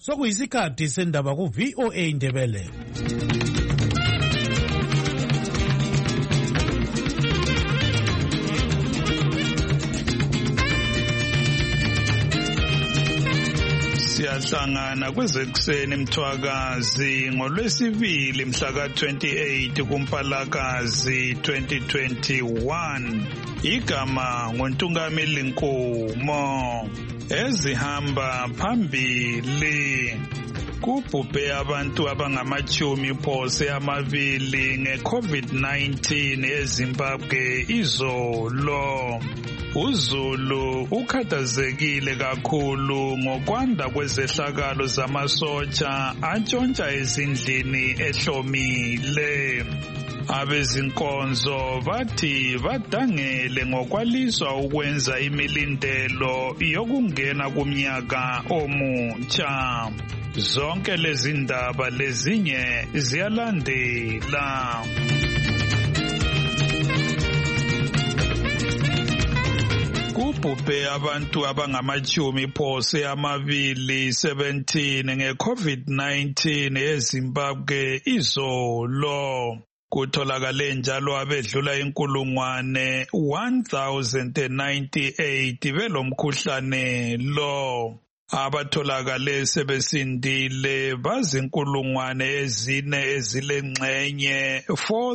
Sokuyisikhathi sendaba ku VOA Indebele. Siyahlangana kwezekuseni Mthwakazi ngoLwesibili mhla ka-28 kuMpalakazi 2021. Igama nguNtungameli Nkomo. Ezihamba phambili kubhubhe abantu abangamachumi phose amabili nge-COVID-19 eZimbabwe izolo. uZulu ukhathazekile kakhulu ngokwanda kwezehlakalo zamasotsha atshontsha ezindlini ehlomile. Abezinkonzo bathi badangele ngokwaliswa ukwenza imilindelo yokungena kumnyaka omutsha. Zonke lezi ndaba lezinye ziyalandela. Kubhubhe abantu abangamachumi phose amabili 17 nge-COVID-19 eZimbabwe izolo. Kutholakale njalo abedlula 1,098 belomkhuhlane lo. Abatholakale sebesindile bazinkulungwane ezine ezilengxenye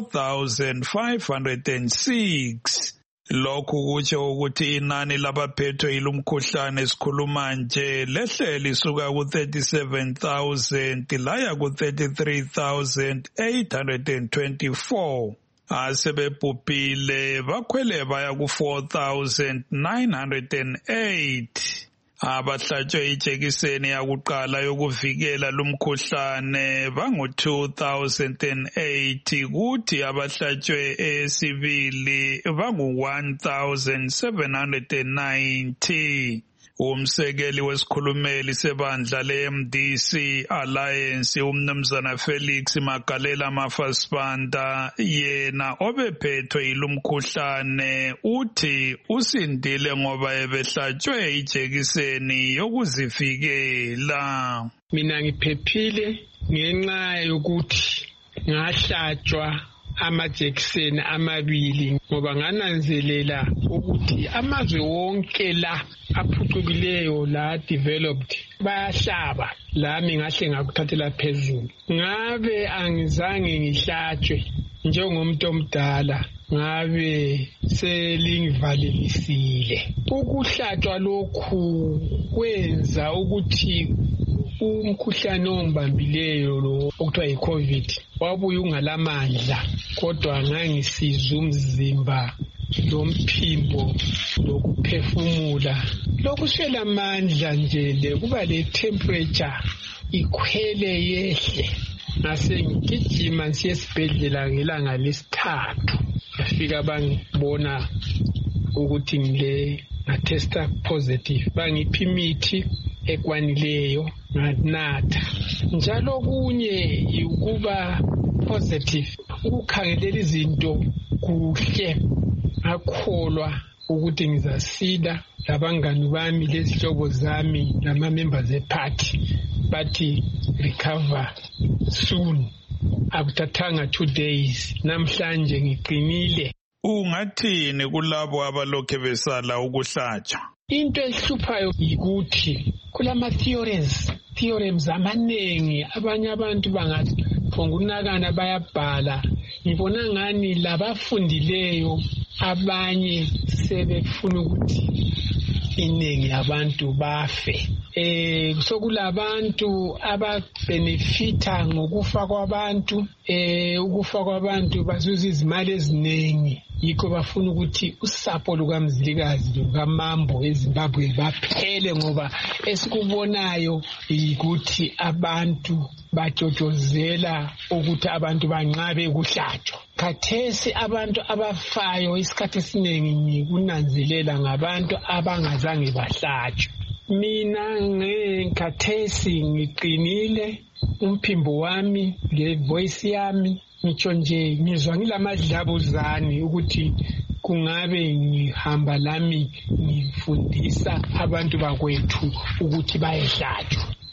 4,506. Lokhu kutsho ukuthi inani labaphethwe yilumkhuhlane esikhuluma nje lehle lisuka ku-37,000 laya ku-33,824. Asebebhubhile bakhwele baya ku-4,908. Abahlatshwe ijekiseni yakuqala yokuvikela lumkhuhlane bangu-2,008 kuthi abahlatshwe esibili bangu-1,790. Umsekeli wesikhulumeli sebandla le-MDC Alliance umnumzana Felix Magalela Mafasibanda yena obephethwe yilumkhuhlane uthi usindile ngoba ebehlatshwe ijekiseni yokuzivikela. Mina ngiphephile ngenxa yokuthi ngahlatshwa amajekiseni amabili ngoba ngananzelela ukuthi amazwe wonke la aphucukileyo la developed bayahlaba, lami ngahle ngakuthathela phezulu. Ngabe angizange ngihlatshwe njengomuntu omdala, ngabe selingivalelisile. Ukuhlatshwa lokhu kwenza ukuthi umkhuhlane ongibambileyo lo okuthiwa yi-COVID wabuye ungalamandla, kodwa ngangisiza umzimba lomphimbo lokuphefumula. Lokuswela amandla nje kuba le-temperature ikhwele yehle. Ngase ngigijima nsiye esibhedlela ngelanga lesithathu. Bafika bangibona ukuthi ngatesta positive. Bangipha imithi ekwanileyo nganatha. Njalo kunye ukuba positive, ukukhangelela izinto kuhle. Ngakholwa ukuthi ngizasida. Labangani bami lezihlobo zami nama-members e-party bathi recover soon. Akuthathanga 2 days. Namhlanje ngiqinile. Ungathini kulabo abalokhe besala ukuhlatshwa? Into ehluphayo yikuthi kulama-theorems amaningi abanye abantu bangaphongunakana bayabhala. Ngibona ngani labafundileyo abanye sebefuna ukuthi iningi abantu bafe. Sokulabantu ababenefita ngokufa kwabantu, ukufa kwabantu bazuza izimali eziningi. Yikho bafuna ukuthi usapho lukaMzilikazi lukaMambo eZimbabwe baphele, ngoba esikubonayo ukuthi abantu batshotshozela ukuthi abantu banqabe ukuhlatshwa. Khathesi abantu abafayo isikhathi esiningi ngikunanzelela ngabantu abangazange bahlatshwe. Mina ngekhathesi ngiqinile, umphimbo wami ngevoice yami ngitsho nje ngizwa ngilamadlabuzane ukuthi kungabe ngihamba lami ngifundisa abantu bakwethu ukuthi bayehlatshwa.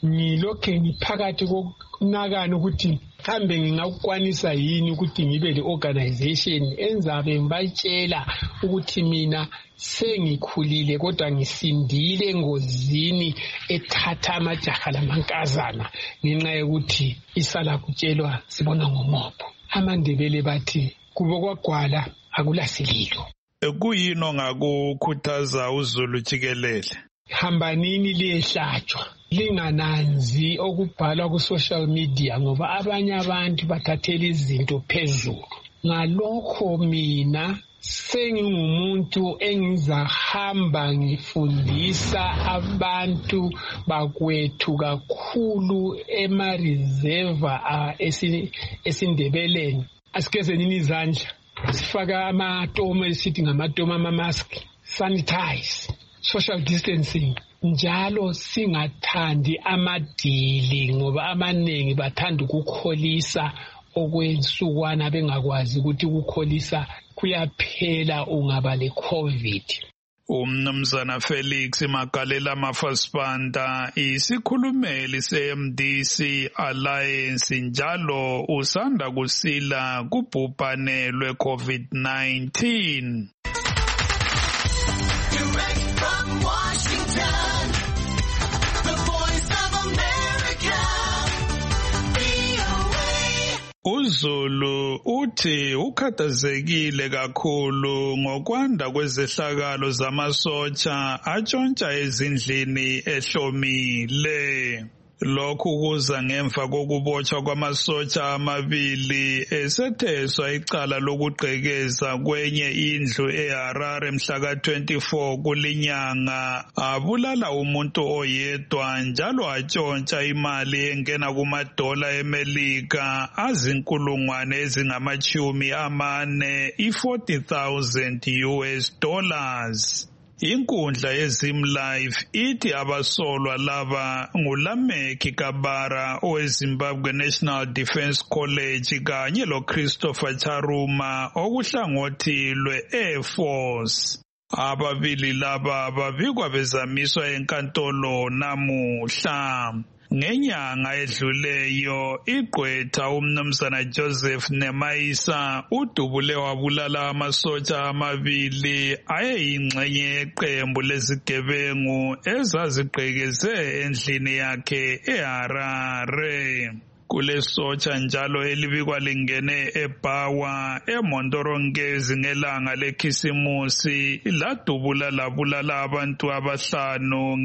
ngilokhe ngiphakathi kokunakana ukuthi kambe ngingakwanisa yini ukuthi ngibe le-organization enzabe ngibatshela ukuthi mina sengikhulile kodwa ngisindile engozini ethatha amajaha lamankazana ngenxa yokuthi isala kutshelwa sibona ngomopho. AmaNdebele bathi kubo kwagwala akulasililo. Kuyini ongakukhuthaza uZulu jikelele? Hambanini liyehlatshwa, lingananzi okubhalwa ku-social media ngoba abanye abantu bathathela izinto phezulu. Ngalokho mina sengingumuntu engizahamba ngifundisa abantu bakwethu kakhulu ema-reserva esindebeleni. Asigezenini izandla, sifaka amatomo esithi ngamatomo ama-mask, sanitize, social distancing, njalo singathandi amadili ngoba amaningi bathanda ukukholisa okwensukwana bengakwazi ukuthi ukukholisa kuyaphela ungaba le-COVID. Umnumzana Felix Magalela Mafasipanta isikhulumeli se-MDC Alliance njalo usanda kusila kubhubhane lwe-COVID-19. uZulu uthi ukhathazekile kakhulu ngokwanda kwezehlakalo zamasotsha atshontsha ezindlini ehlomile. Lokhu kuza ngemva kokubotshwa kwamasotsha amabili esetheswa icala lokugqekeza kwenye indlu eHarare mhla ka-24 kulinyanga, abulala umuntu oyedwa njalo atshontsha imali engena kumadola eMelika azinkulungwane ezingama-40,000 $40,000 US. Inkundla yeZimLive ithi abasolwa laba nguLameki Kabara oweZimbabwe National Defence College kanye loChristopher Charuma okuhlangothi lwe-Air Force. Ababili laba babikwa bezamiswa enkantolo namuhla. Ngenyanga edluleyo igqwetha umnumzana Joseph Nemayisa udubule wabulala amasotsha amabili ayeyingxenye yeqembu lezigebengu ezazigqekeze endlini yakhe eHarare. Kulesotsha njalo elibikwa lingene eBhawa eMontorongezi ngelanga lekhisimusi ladubula labulala abantu abahlanu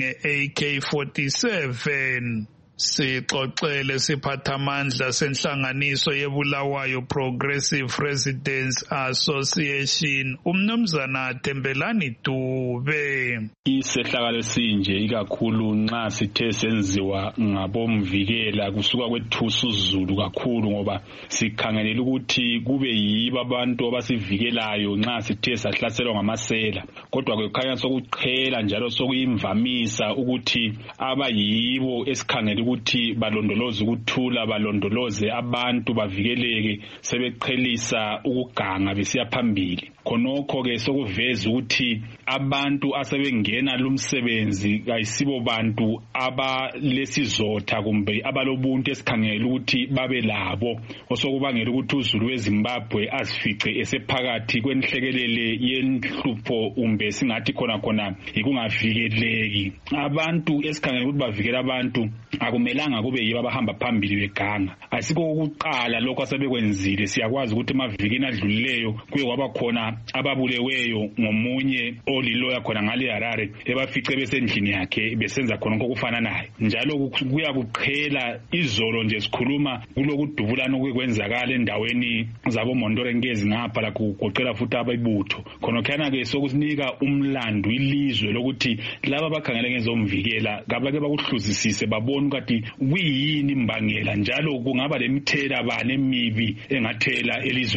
nge-AK-47. Sixoxele siphathamandla senhlanganiso yeBulawayo Progressive Residents Association umnumzana Thembelani Dube. Isehlakalo sinje ikakhulu nxa sithe senziwa ngabomvikela kusuka kwethusa uZulu kakhulu ngoba sikhangelela ukuthi kube yibo abantu abasivikelayo nxa sithe sahlaselwa ngamasela, kodwa kukhanya sokuqhela njalo sokuyimvamisa ukuthi abayibo esikhangela ukuthi balondoloze ukuthula, balondoloze abantu bavikeleke, sebeqhelisa ukuganga besiya phambili. Khonokho ke sokuveza ukuthi abantu asebengena lumsebenzi kayisibo bantu abalesizotha kumbe abalobuntu esikhangela ukuthi babe labo, osokubangela ukuthi uZulu weZimbabwe azifice esephakathi kwenhlekelele yenhlupho kumbe singathi khona ikungavikeleki. Abantu esikhangela ukuthi bavikela abantu akumelanga kube yibo abahamba phambili beganga. Asikho ukuqala lokho asebekwenzile. Siyakwazi ukuthi emavikini adlulileyo kuye kwaba khona ababuleweyo ngomunye oliloya khona ngale Harare ebafice besendlini yakhe besenza khona okufana naye. Njalo kuya kuqhela izolo nje sikhuluma kulokudubulana okwenzakala endaweni zabo Montorongezi ngapha la kugoqela futhi abayibutho. Khona khana ke sokusinika umlando ilizwe lokuthi laba bakhangela ngezomvikela ngabake bakuhluzisise babona ukuthi kuyini imbangela njalo kungaba lemithela bani emibi engathela elizweni.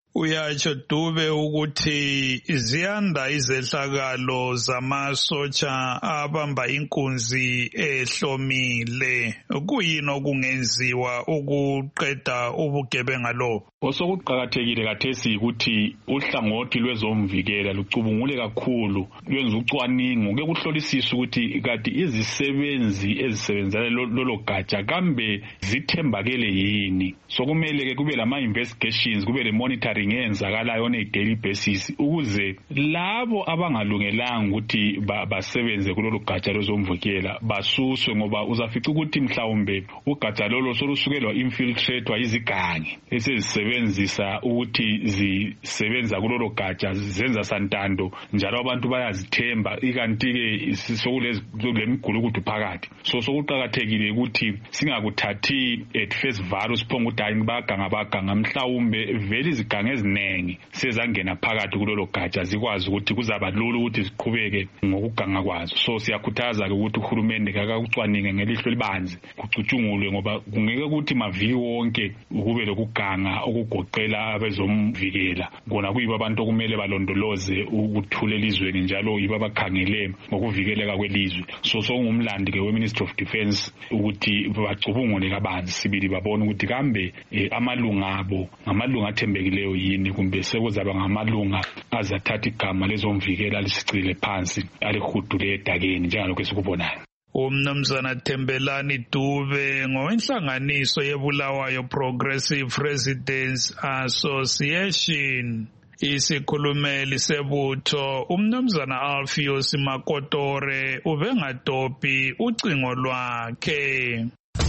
Uyatsho Dube ukuthi ziyanda izehlakalo zamasotsha abamba inkunzi ehlomile. Kuyini okungenziwa ukuqeda ubugebenga lobo? Osokuqakathekile kathesi ukuthi uhlangothi lwezomvikela lucubungule kakhulu lwenza ucwaningo ke kuhlolisisa ukuthi kati izisebenzi ezisebenzela lolo gatsha kambe zithembakele yini. Sokumele ke kube lama investigations, kube le monitoring eyenzakalayo on a daily basis ukuze labo abangalungelanga ukuthi basebenze kulolo gatsha lwezomvikela basuswe, ngoba uzafica ukuthi mhlawumbe ugatsha lolo solusukelwa infiltratewa izigangi esezisebenzisa ukuthi zisebenza kulolo gatsha zenza santando njalo abantu bayazithemba ikanti ke sokulemigulukudu phakathi. Sokuqakathekile ukuthi singakuthathi at face value siphonga ukuthi hayi baganga mhlawumbe vele izigangi eziningi sezangena phakathi kulolo gatsha zikwazi ukuthi kuzaba lula ukuthi ziqhubeke ngokuganga kwazo. So siyakhuthaza ke ukuthi uhulumende akakucwaninge ngelihlo libanzi kucutshungulwe, ngoba kungeke ukuthi maviki wonke kube lokuganga okugoqela abezomvikela kona kuyibo abantu okumele balondoloze ukuthula elizweni njalo yibo abakhangele ngokuvikeleka kwelizwe. So sokungumlandi ke we-Ministry of Defence ukuthi bacubungule kabanzi sibili babone ukuthi kambe amalunga abo ngamalunga athembekileyo yini kumbe sekuzaba ngamalunga azathatha igama lezomvikela lisicile phansi alihudule edakeni njengalokho esikubonayo. Umnumzana Thembelani Dube ngowenhlanganiso yeBulawayo Progressive Residents Association. Isikhulumeli sebutho umnumzana Alpheus Makotore ubengadophi ucingo lwakhe.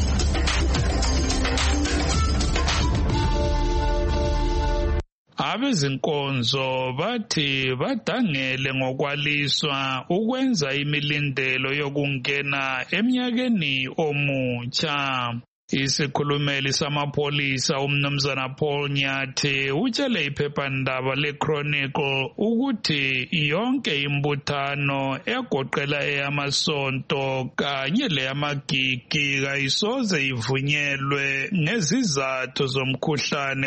Abezinkonzo bathi badangele ngokwaliswa ukwenza imilindelo yokungena eminyakeni omutsha. Isikhulumeli samapholisa umnumzana Paul Nyathi utshele iphephandaba leChronicle ukuthi yonke imbuthano egoqela eyamasonto kanye leyamagigi kayisoze ivunyelwe ngezizathu zomkhuhlane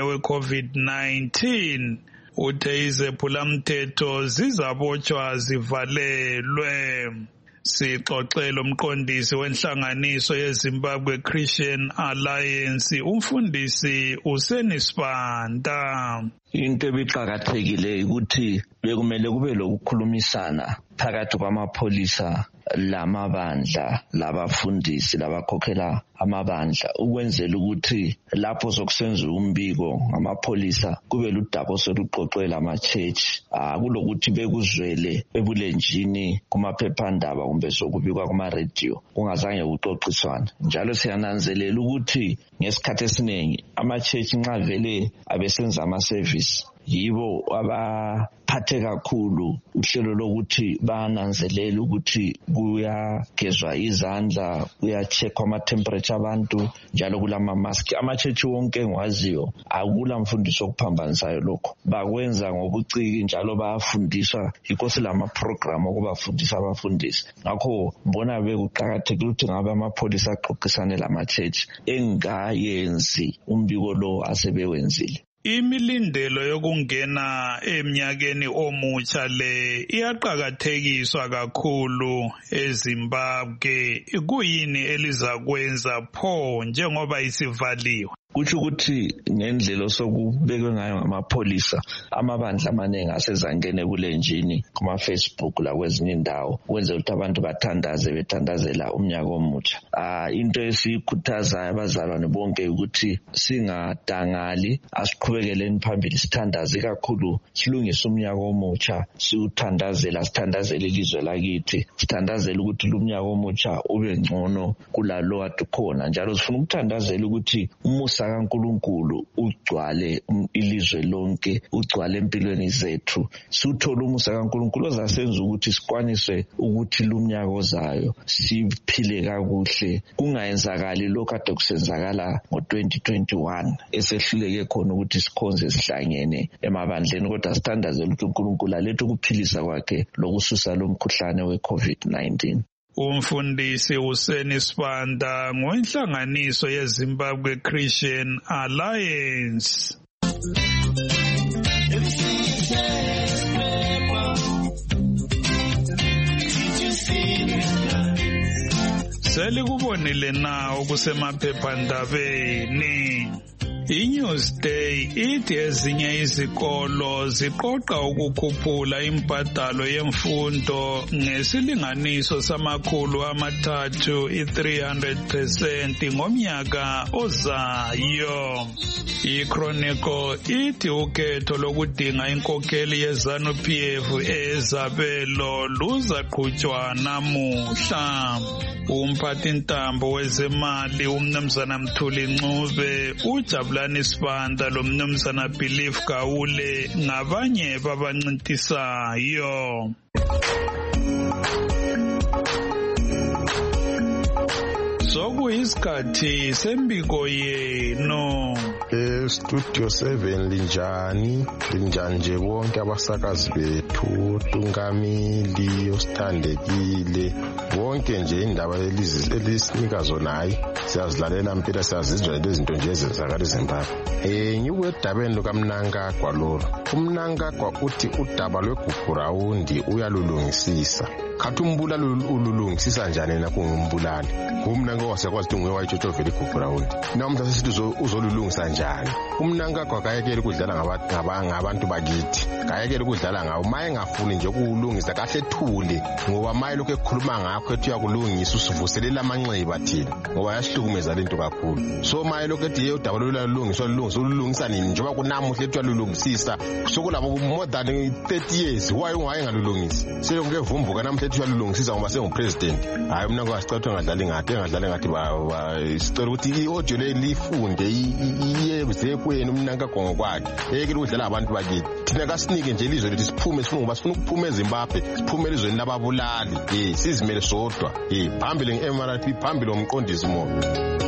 we-COVID-19. Uthe izephulamthetho zizabotshwa zivalelwe. Sixoxela umqondisi wenhlanganiso yeZimbabwe Christian Alliance umfundisi uSenisibanda. Into ebiqhakathekile ukuthi bekumele kube lokukhulumisana phakathi kwamapholisa lamabandla labafundisi labakhokhela amabandla ukwenzela ukuthi lapho sokusenza umbiko ngamapholisa kube ludaba soluqoqela ama-church kulokuthi bekuzwele ebulenjini kumaphephandaba kumbe sokubikwa kuma-radio kungazange kuxoxiswana. Njalo siyananzelela ukuthi ngesikhathi esiningi ama-church nxa vele abesenza ama-service yibo abaphathe kakhulu uhlelo lokuthi bananzelela ukuthi kuyagezwa izandla, kuyacheckwa ama-temperature abantu njalo kulama-mask. Ama-church wonke engiwaziyo akula mfundiso okuphambanisayo lokho, bakwenza ngobuciki njalo bayafundiswa yikho silama-program okubafundisa abafundisi. Ngakho mbona bekuqakathekile ukuthi ngabe amapholisa axoxisane lama-church engayenzi umbiko lo asebewenzile. Imilindelo yokungena eminyakeni omutsha le iyaqhakathekiswa kakhulu eZimbabwe. Kuyini elizakwenza pho njengoba isivaliwe? Kutsho ukuthi ngendlela sokubekwe ngayo ngamapholisa amabandla amaningi asezangene kulenjini kuma-Facebook lakwezinye indawo ukwenzela ukuthi abantu bethandazela umnyaka omutsha. Into esiyikhuthazayo abazalwane bonke ukuthi singadangali, asiqhubekeleni phambili sithandaze kakhulu, silungise umnyaka omutsha, sithandazele ilizwe lakithi, sithandazele ukuthi lumnyaka omutsha ube ngcono kulalo kade khona. Njalo sifuna ukuthandazela ukuthi umusa kaNkulunkulu ugcwale ilizwe lonke, ugcwale empilweni zethu. Suthola umusa kaNkulunkulu ozasenza ukuthi sikwanise ukuthi lumnyaka ozayo siphile kakuhle, kungayenzakali lokho kade kusenzakala ngo-2021 esehluleke khona ukuthi sikhonze sihlangene emabandleni, kodwa sithandazele ukuthi uNkulunkulu alethe ukuphilisa kwakhe lokususa lo mkhuhlane we-COVID-19. Umfundisi uSenisibanda ngowenhlanganiso yeZimbabwe Christian Alliance. Selikubonile na okusemaphephandabeni. iNewsday ithi ezinye izikolo ziqoqa ukukhuphula imbadalo yemfundo ngesilinganiso $300 300% ngomnyaka ozayo. iChronicle ithi ukhetho lokudinga inkokheli yeZANU-PF ezabelo luzaqhutshwa namuhla. Umphathintambo wezemali uMnumzana Mthuli Ncube, uJabulani Sibanda loMnumzana Belief Gawule ngabanye babancintisayo. Sokuyisikhathi sembiko yenu. Studio 7 linjani nje bonke abasakazi bethu, Tungamili, Osithandekile, bonke nje indaba elisinika zona hayi siyazilalela mpela, siyazizwa lezinto nje ezenzakala eZimbabwe. Ngikwedabeni lukaMnangagwa lolu. uMnangagwa uthi udaba lweGugurawundi uyalulungisisa. Khathi umbulali ululungisisa njani na kungumbulali? uMnangagwa wasekwazi ukuthi nguye wayitshothovela iGugurawundi. Namhla sesithi uzolulungisa njani? uMnangagwa kayekela ukudlala ngabantu bakithi, kayekela ukudlala ngawo. Maye ngafuni nje ukulungisa kahle ethule, ngoba maye lokho ekhuluma ngakho ethi uyakulungisa usivuselela amanxeba thina, ngoba yasihlukumeza lento kakhulu. So maye lokho ethi udaba lulungisa nini njengoba kunamuhle ethi uyalulungisisa sokulabo more than 30 years. Why ungayengalulungisi? Sekungevumbuka namhle ethi uyalulungisisa ngoba sengupresident. Hayi uMnangagwa sicatha engadlali ngathi sicela ukuthi i-audio le lifunde iye kwenu uMnangagwa ngokwakhe. Yeke ukudlala abantu bakithi. Thina kasinike nje ilizwe lethi siphume, sifuna ukuphuma eZimbabwe, siphume elizweni lababulali. Sizimele sodwa. Phambili ngeMRP, phambili umqondisi moyo.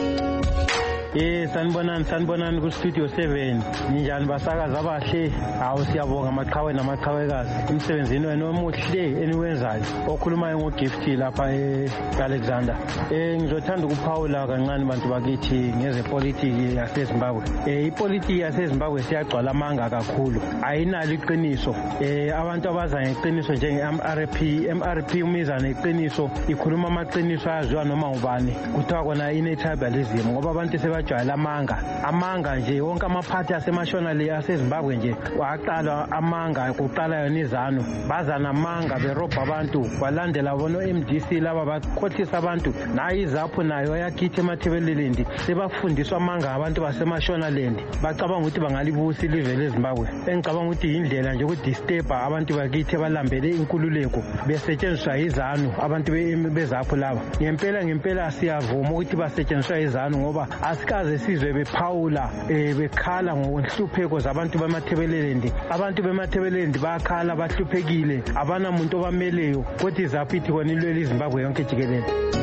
Sanibonani ku Studio 7. Ninjani basakazi abahle? Hawu siyabonga amaqhawe namaqhawekazi. Umsebenzini wenu omuhle eniwenzayo. Okhulumayo ngoGift lapha eAlexander. Ngizothanda ukuphawula kancane bantu bakithi ngezepolitiki yaseZimbabwe. Ipolitiki yaseZimbabwe siyagcwala amanga kakhulu. Ayinalo iqiniso. Abantu abaza ngeqiniso MRP umizana iqiniso, ikhuluma amaqiniso ayaziwa noma ubani. Kuthiwa kona ine-tribalism ngoba abantu sebajwayela amanga nje. Wonke amaphathi asemashonali aseZimbabwe nje waqala amanga, kuqala yona iZANU bazana amanga berobha abantu, balandela bono MDC laba bakhohlisa abantu. Nayo iZAPU nayo yakithi emathebelelendi sebafundiswa amanga abantu basemashonalend, bacabanga ukuthi bangalibusa ilizwe leZimbabwe. Engicabanga ukuthi indlela nje ukudisturba abantu bakithi balambele inkululeko besetshenziswa iZANU abantu beZAPU laba. Ngempela siyavuma ukuthi basetshenziswa iZANU ngoba asikaze sizwe bephawula bekhala ngohlupheko zabantu bemathebelelendi. Abantu bemathebelelendi bakhala bahluphekile, abana muntu obameleyo, kodwa iZAPU ithi kona ilwela iZimbabwe yonke jikelele.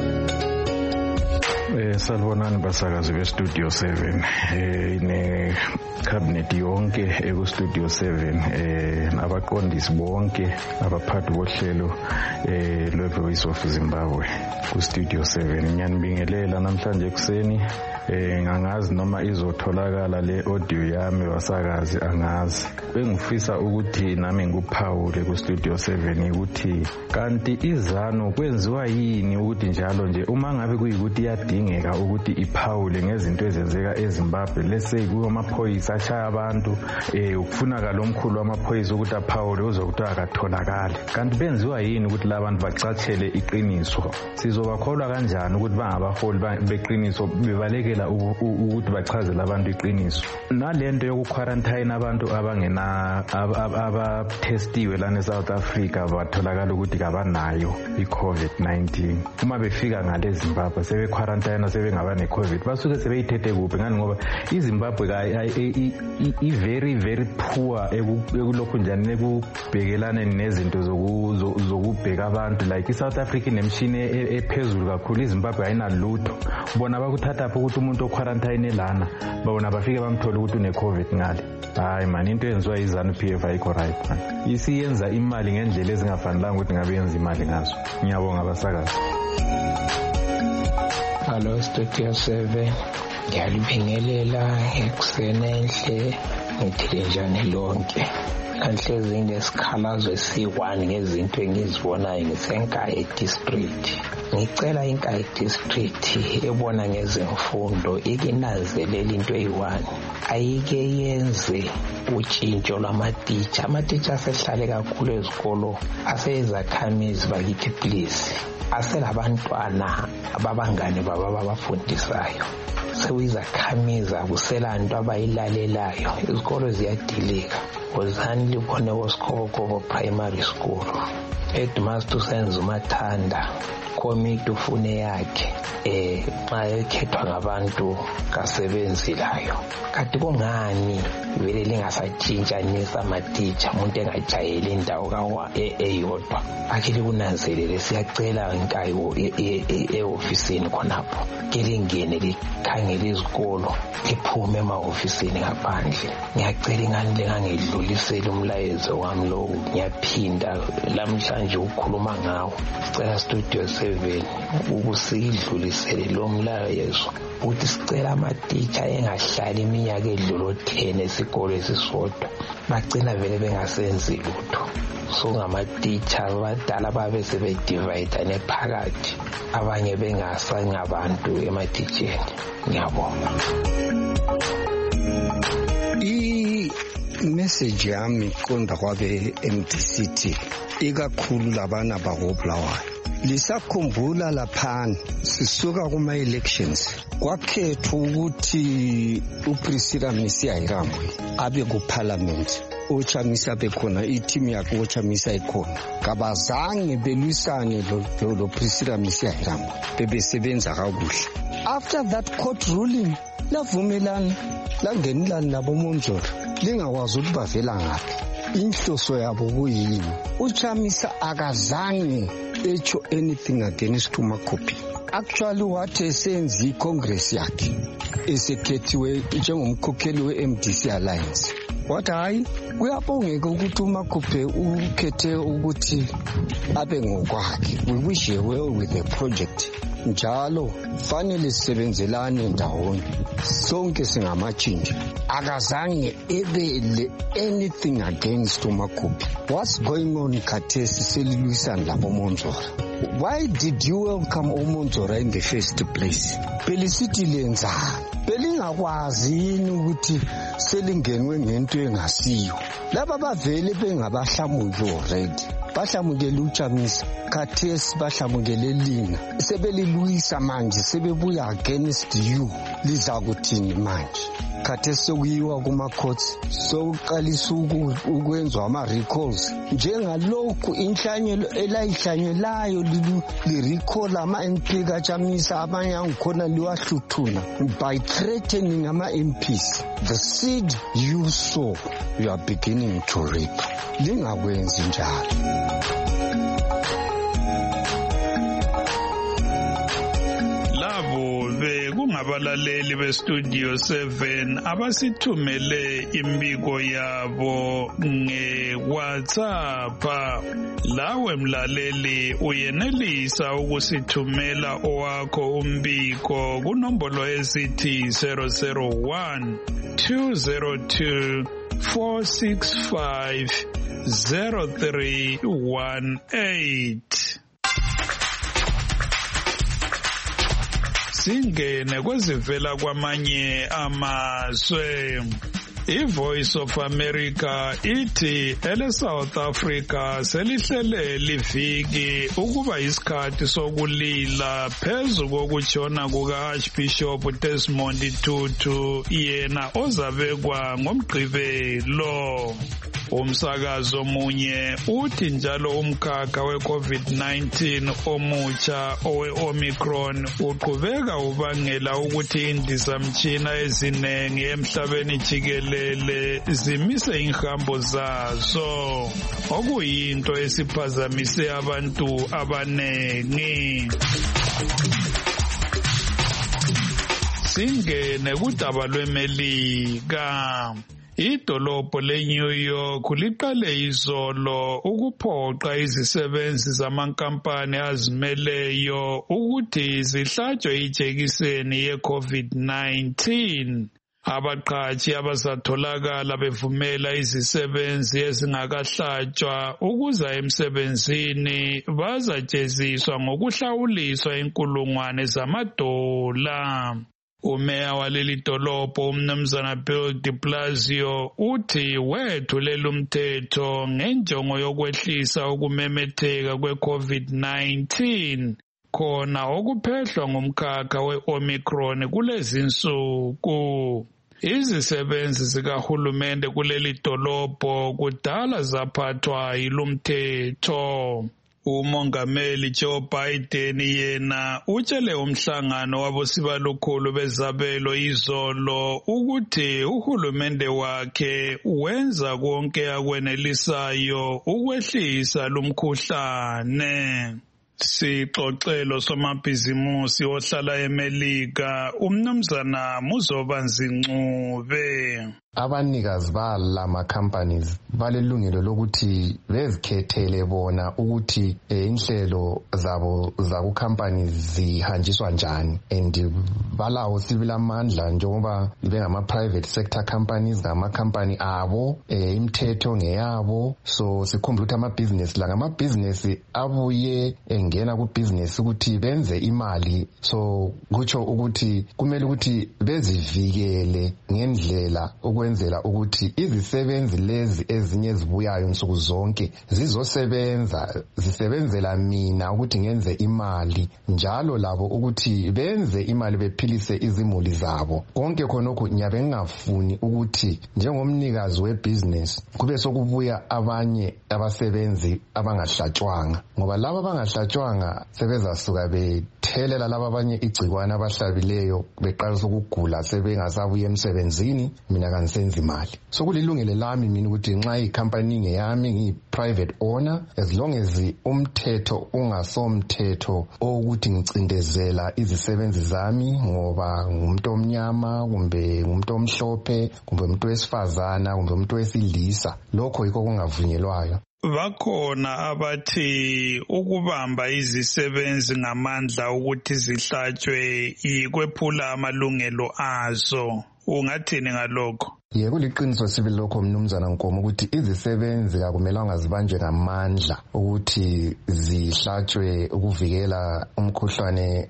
Salibonani basakazi beStudio 7, ne cabinet yonke ekuStudio 7, abaqondisi bonke, abaphathi bohlelo lweVoice of Zimbabwe kuStudio 7. Ngiyanibingelela namhlanje ekseni. Ngangazi noma izotholakala le audio yami basakazi, angazi. Bengifisa ukuthi nami ngikuphawule kuStudio 7 ukuthi kanti iZANU kwenziwa yini ukuthi njalo nje uma ngabe kuyikuthi iyadingeka ukuthi iphawule ngezinto ezenzeka eZimbabwe, lese kuyo amaphoyisa ashaya abantu, ukufuna kalomkhulu wamaphoyisa ukuthi aphawule uzokuthiwa akatholakali. Kanti benziwa yini ukuthi labantu bacatshele iqiniso? Sizobakholwa kanjani ukuthi bangabaholi beqiniso bebalekela ukuthi bachazele abantu iqiniso? Nalento yokuquarantine abantu abatestiwe lana eSouth Africa batholakala ukuthi kabanayo iCovid-19, uma befika ngale Zimbabwe sebequarantine sebengaba neCovid, basuke sebeyithethe kuphi? Ngani ngoba iZimbabwe very very poor ekulokhu njani ekubhekelane nezinto zokubheka abantu, like iSouth Africa inemshini ephezulu kakhulu, iZimbabwe ayinalutho. Bona bakuthatha pho ukuthi umuntu oquarantine lana bona bafike bamthola ukuthi une-COVID ngale. Hayi man, into yenziwa iZANU-PF ayikho right man. Isiyenza imali ngendlela ezingafanelanga ukuthi ngabe yenza imali ngazo. Ngiyabonga abasakazi. Hello Studio 7, ngiyalibingelela ekuseni enhle ngithile njani lonke. Kanhlezi nginesikhalazo esi1 ngezinto engizibonayo ngiseNkayi district. Ngicela iNkayi district ebona ngezemfundo ikinanzelela into eyi1. Ayike yenze utshintsho lwamatitsha. Amatitsha asehlale kakhulu ezikolo asezakhamizi bakithi please. Aselabantwana ababangane baba babafundisayo. Sewizakhamizi akuselanto abayilalelayo. Izikolo ziyadilika. Wozani libone woSkhobokobo Primary School. Headmaster usenza uMathanda komiti ufune yakhe xa ekhethwa ngabantu kasebenzilayo. Kanti kungani vele lingasatshintshanisa amatitsha umuntu engajayeli indawo eyodwa? Akhe likunanzelele, siyacela iNkayi e-ofisini khonapho ke lingene likhangele izikolo liphume ema-ofisini ngaphandle. Ngiyacela ingani lingangedluliseli umlayezo wami lowo. Ngiyaphinda lamhlanje ukukhuluma ngawo. Sicela Studio 7 ukusidlulisele lo mlayezo ukuthi sicela amatitsha engahlali iminyaka edlula 10 esikole esisodwa. Bagcina vele bengasenzi lutho. So ngamatitsha abadala babe sebedivide nephakathi, abanye bengasangabantu ematitsheni. Ngiyabonga. Message yami iqonda kwabe MDCT ikakhulu labana bakobulawayo. Lisakhumbula laphana sisuka kuma elections kwakhethwa ukuthi uPriscilla Msiya Irambwe abe ku parliament. Uchamisa bekhona, iteam yakhe uchamisa ikhona. Kabazange belwisane lo Priscilla Msiya Irambwe, bebesebenza kakuhle. After that court ruling lavumelana langenilana nabo Monzolo, lingakwazi ukuthi bavela ngaphi. Inhloso yabo kuyini? Uchamisa akazange echo anything against uMakhophile. Actually what esenzi iCongress yakhe esekhethiwe njengomkhokheli weMDC Alliance. What hayi kuyabongeka ukuthi uMakhophile ukhethe ukuthi abe ngokwakhe. We wish you well with the project. Njalo fanele sisebenzelane ndawonye. Sonke singamatshintshi. Akazange ebele anything against uMakhophile. What's going on khathesi selilwisana labo Monzolo? Why did you welcome uMonzolo in the first place? Belisithi lenzani? Belingakwazi yini ukuthi selingenwe ngento engasiyo? Laba bavele bengabahlamuki already. Bahlamukele uChamisa, khathesi bahlamukele lina. Sebelilwisa manje, sebebuya against you. Liza kuthini manje? Khathesi sokuyiwa kuma-courts, sokuqalisa ukwenzwa ama-recalls. Njengalokhu inhlanyelo elayihlanyelayo li-recall ama-MP kaChamisa, abanye angikhona liwahluthuna by threatening ama-MPs. The seed you sow, you are beginning to reap. Lingakwenzi njalo. Abalaleli beStudio 7 abasithumele imbiko yabo ngeWhatsApp. Lawe mlaleli uyenelisa ukusithumela owakho umbiko kunombolo esithi 001 202 465 0318. Singene kwezivela kwamanye amazwe. iVoice of America ithi South Africa selihlele liviki ukuba isikhathi sokulila phezu kokutshona kuka-Archbishop Desmond Tutu, yena ozabekwa ngoMgqibelo. Umsakazo omunye uthi njalo umkhakha we-COVID-19 omutsha owe-Omicron uqhubeka ubangela ukuthi indizamtshina ezinengi emhlabeni jikelele zimise inhambo zazo, okuyinto esiphazamise abantu abanengi. Singene kudaba lweMelika. Idolobho leNew York liqale izolo ukuphoqa izisebenzi zamankampani azimeleyo ukuthi zihlatshwe ijekiseni ye-COVID-19. Abaqhatshi abazatholakala bevumela izisebenzi ezingakahlatshwa ukuza emsebenzini bazajeziswa ngokuhlawuliswa inkulungwane $. Umeya waleli dolobho umnumzana Bill de Blasio uthi wethulela umthetho ngenjongo yokwehlisa ukumemetheka kwe-COVID-19 khona okuphehlwa ngumkhakha we-Omicron kulezi nsuku. Izisebenzi zikahulumende kuleli dolobho kudala zaphathwa yilumthetho. Umongameli Joe Biden yena utshele umhlangano wabosibalukhulu bezabelo izolo ukuthi uhulumende wakhe wenza konke akwenelisayo ukwehlisa lumkhuhlane. Sixoxelo somabhizimusi ohlala eMelika umnumzana Muzobanzi Ncube. Abanikazi balama companies balelungelo lokuthi bezikhethele bona ukuthi inhlelo zabo zaku companies zihanjiswa njani, and balawo sibila amandla njengoba bengama private sector companies ngama company abo, imithetho ngeyabo. So sikhumbula ukuthi ama-business la ngama-business abuye engena ku-business ukuthi benze imali. So kutsho ukuthi kumele ukuthi bezivikele ngendlela ukwenzela ukuthi izisebenzi lezi ezinye ezibuyayo nsuku zonke zizosebenza zisebenzela mina ukuthi ngenze imali, njalo labo ukuthi benze imali bephilise izimuli zabo. Konke khonokho nyabe ngafuni ukuthi njengomnikazi webusiness kube sokubuya abanye abasebenzi abangahlatshwanga, ngoba laba abangahlatshwanga sebezasuka bethelela laba abanye igcikwane abahlabileyo beqalisa ukugula sebengasabuya emsebenzini, mina kangisenza imali. So kulilungelo lami mina ukuthi nxa icompany ngeyami ngiyi-private owner, as long as umthetho ungasomthetho ukuthi ngicindezela izisebenzi zami ngoba ngumuntu omnyama kumbe ngumuntu omhlophe kumbe umuntu wesifazana kumbe umuntu wesilisa, lokho yikho kungavunyelwayo. Bakhona abathi ukubamba izisebenzi ngamandla ukuthi zihlatshwe yikwephula amalungelo azo. Ungathini ngalokho? Yebo, kuliqiniso sibili lokho mnumzana Nkomo ukuthi izisebenzi akumelanga zibanjwe ngamandla ukuthi zihlatshwe ukuvikela umkhuhlane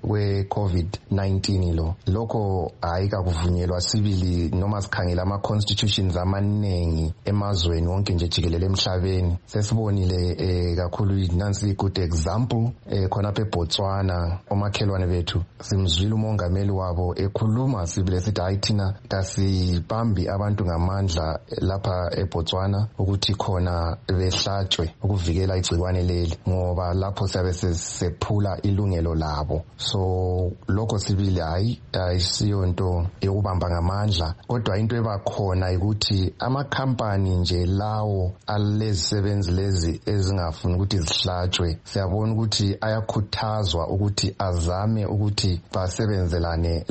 we-COVID-19 lokho ayikakuvunyelwa sibili, noma sikhangela ama-constitutions amanengi emazweni wonke nje jikelele emhlabeni. Sesibonile kakhulu nansi i-good example khonapha eBotswana, omakhelwane bethu simzwile umongameli wabo ekhuluma sibile sithi hayi thina kasibambi abantu ngamandla lapha eBotswana ukuthi khona behlatshwe ukuvikela igcikwane leli, ngoba lapho siyabe sephula ilungelo labo. So lokho sibili hayi ayisiyo into yokubamba ngamandla, kodwa into ebakhona ukuthi amakhampani nje lawo alezisebenzi lezi ezingafuni ukuthi zihlatshwe, siyabona ukuthi ayakhuthazwa ukuthi azame ukuthi basebenzelane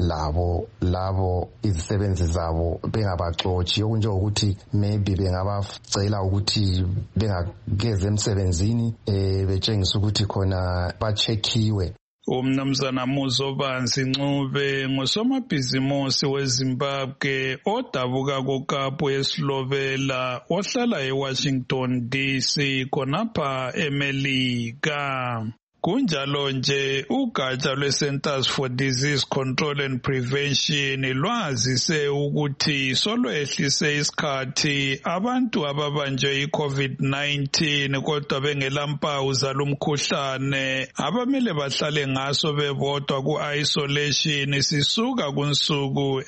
labo izisebenzi zabo bengabaxotshi, okunjengokuthi maybe bengabacela ukuthi bengageze emsebenzini betshengisa ukuthi khona bacheckiwe. Umnumzana Muzobanzi Ncube ngusomabhizimusi weZimbabwe odabuka kuKapu eSlovela ohlala eWashington DC khonapha eMelika. Kunjalo nje ugatsha lwe-Centers for Disease Control and Prevention lwazise ukuthi solwehlise isikhathi abantu ababanjwe i-COVID-19 kodwa bengelampawu zalumkhuhlane abamele bahlale ngaso bebodwa ku-isolation sisuka kunsuku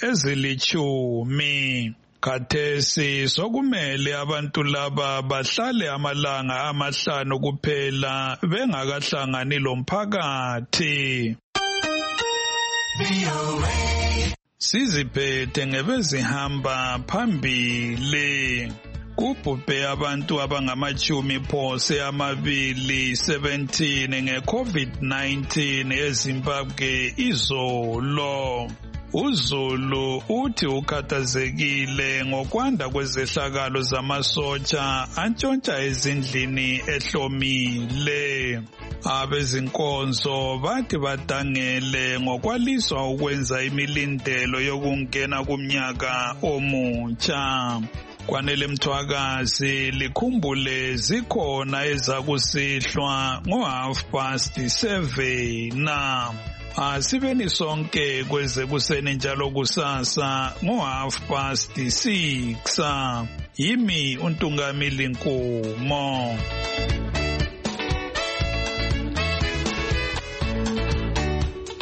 ezili-10. Khathesi sokumele abantu laba bahlale amalanga 5 kuphela bengakahlangani lomphakathi. Siziphethe ngebezihamba phambili. Kubhubhe abantu abangama-17 nge-COVID-19 eZimbabwe izolo. uZulu uthi ukhathazekile ngokwanda kwezehlakalo zamasotsha antshontsha ezindlini ehlomile. Abezinkonzo bathi badangele ngokwaliswa ukwenza imilindelo yokungena kumnyaka omutsha. Kwanele Mthwakazi likhumbule zikhona ezakusihlwa ngo7:30. Asibeni sonke kweze kuseni njalo kusasa ngo6:30. Yimi uNtungamili Nkumo.